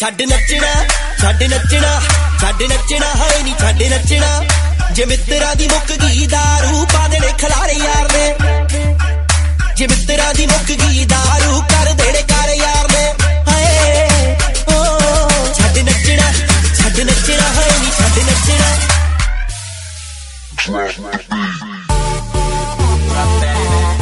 ਛੱਡ ਨੱਚਣਾ ਛੱਡ ਨੱਚਣਾ ਛੱਡ ਨੱਚਣਾ ਹੈ ਨੀ ਛੱਡ ਨੱਚਣਾ ਜੇ ਮਿੱਤਰਾਂ ਦੀ ਮੁੱਕ ਗਈ ਦਾਰੂ ਪਾ ਦੇਣੇ ਖਲਾਰੇ ਯਾਰ ਨੇ ਜੇ ਮਿੱਤਰਾਂ ਦੀ ਮੁੱਕ ਗਈ ਦਾਰੂ ਕਰ ਦੇਣੇ ਕਰ ਯਾਰ ਨੇ ਹਾਏ ਓ ਛੱਡ ਨੱਚਣਾ ਹੈ ਨੀ ਛੱਡ ਨੱਚਣਾ Drop the beat.